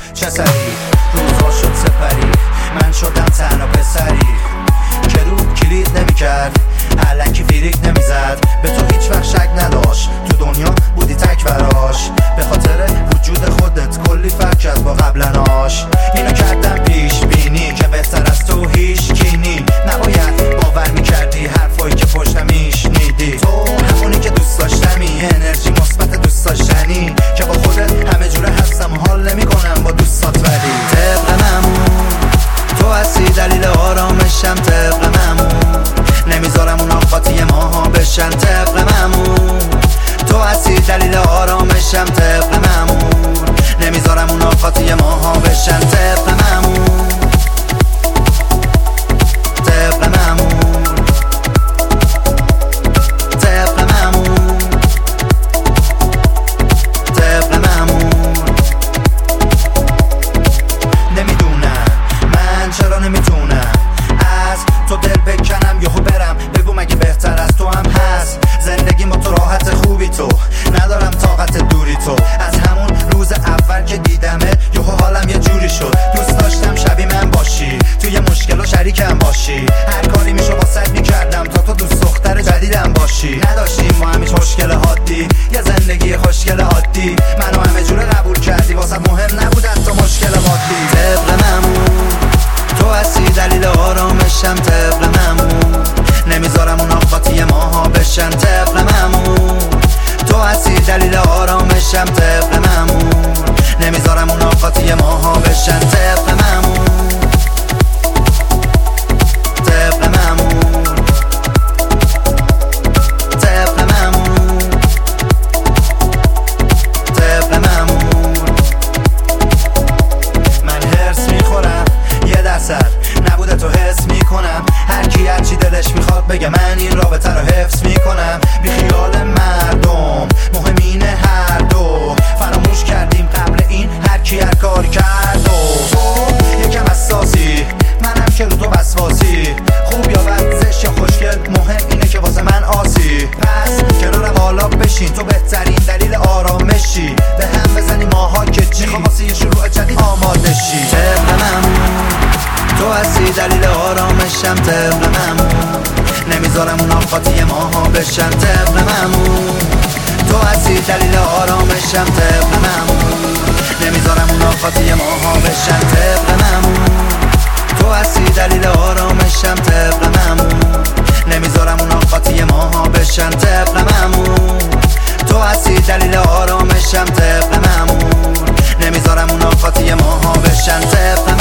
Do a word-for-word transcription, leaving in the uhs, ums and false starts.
چه سری روزا شد سپری، من شدم تنها پسری که رو کلید نمیکرد، علکی فیریک نمیزد، به تو هیچ وقت شک نداشت، تو دنیا بودی تک براش، به خاطر وجود خودت کلی فرق کرد با قبلناش. اینو کردم پیش بینی که بهتر از تو هیچ کینی، نباید باور میکردی حرفایی که پشتم میشنیدی. تو همونی که دوست داشتمی، انرژی مثبت دوست داشتنی که با خودت همه جوره هستم و حال نمیکنم با دوستات، ولی طبق معمول تو هستی دلیل آرامشم، طبق معمول نمیذارم اون آقاتی ماها بشن، طبق معمول تو هستی دلیل آرامشم، طبق معمول نمیذارم اون آقاتی ماها بشن، طبق معمول طبق معمول طبق معمول طبق معمول. نمیدونم من چرا نمیتونم از تو دل بکنم یهو برم، بگو مگه بهتر از تو هم هست؟ زندگی ما تو راحت خوبی، تو ندارم طاقت دوری، تو از همون روز اول که دیدمه یهو حالم یه جوری شد، دوست داشتم شبیه من باشی، توی مشکل و شریکم باشی، هر کاری میشو واسه میکردم تا تو دوست دختر جدیدم باشی. نداشتیم ما همیش مشکل حادی، یه زندگی خوشگل عادی، منو همه جوره قبول کردی، واسه مهم نبود حتی مشکل مادی. طبق معمول تو هستی دلیل آرامشم، طبق معمول نمیذارم اون آقاتی ماها بشن، طبق معمول تو هستی دلیل آرامشم، طبق معمول نمیذارم اون آقاتی ماها بشن، طبق معمول طبق معمول طبق معمول طبق معمول. من هرس میخورم یه درصد نبوده تو حس میکنم، هر کی هرچی دلش میخواد بگه، من این رابطه رو حفظ میکنم، بی خیال مردم مهم اینه هر دو فراموش کردیم قبل این هر کی هر کار کرد، و تو یکم حساسی منم که رو تو وسواسی، خوب یا بد زشت یا خوشگل مهم اینه که واسه من آسی، پس کنارم حالا بشین، تو بهترین دلیل آرامشی، به هم بزنیم ماها که چی، میخوام واسه یه شروع جدید آماده شی. طبق معمول تو هستی دلیل آرامشم، طبق معمول نمیذارم اون آقاتی ماها بشن، طبق معمول تو هستی دلیل آرامشم، طبق معمول نمیذارم اون آقاتی ماها بشن، طبق معمول تو هستی دلیل آرامشم، طبق معمول نمیذارم اون آقاتی ماها بشن، طبق معمول تو هستی دلیل آرامشم، طبق معمول نمیذارم اون آقاتی ماها بشن، طبق